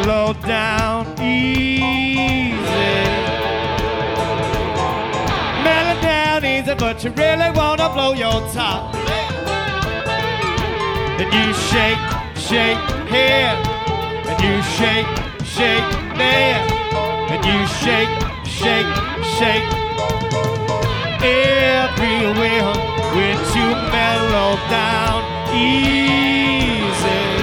mellow down easy. Mellow down easy, but you really wanna blow your top. And you shake, shake here, and you shake, shake there, and you shake, shake, shake everywhere when you mellow down easy.